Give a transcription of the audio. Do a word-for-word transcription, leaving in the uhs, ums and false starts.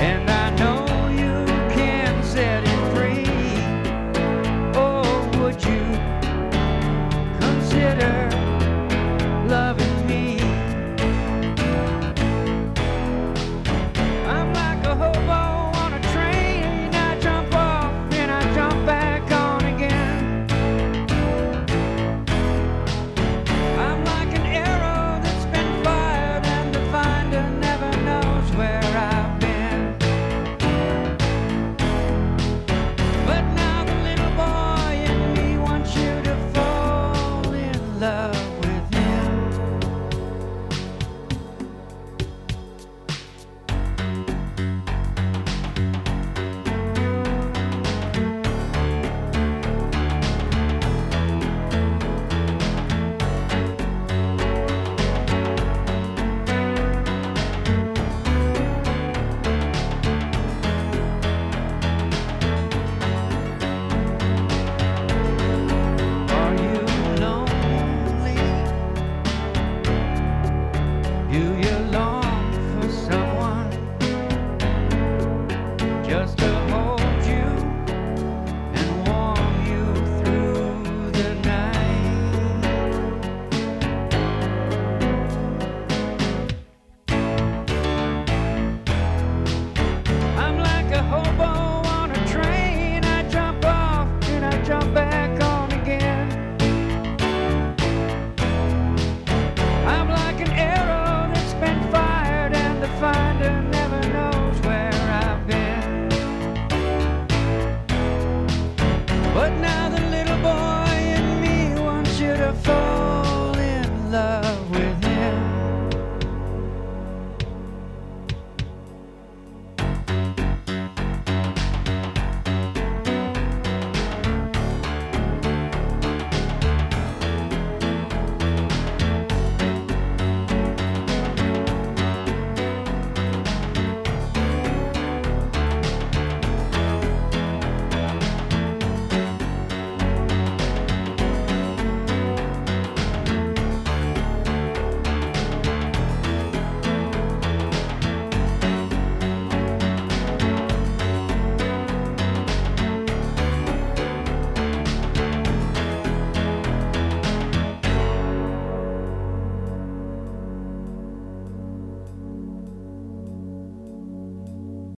and I know you can set it free. Oh, would you consider loving me? I'm like a hobo on a train. I jump off and I jump back on again. I'm like an arrow that's been fired, and the finder never knows where I've been. But now the little boy in me wants you to fall in love with him. Are you lonely? Do you long for someone just to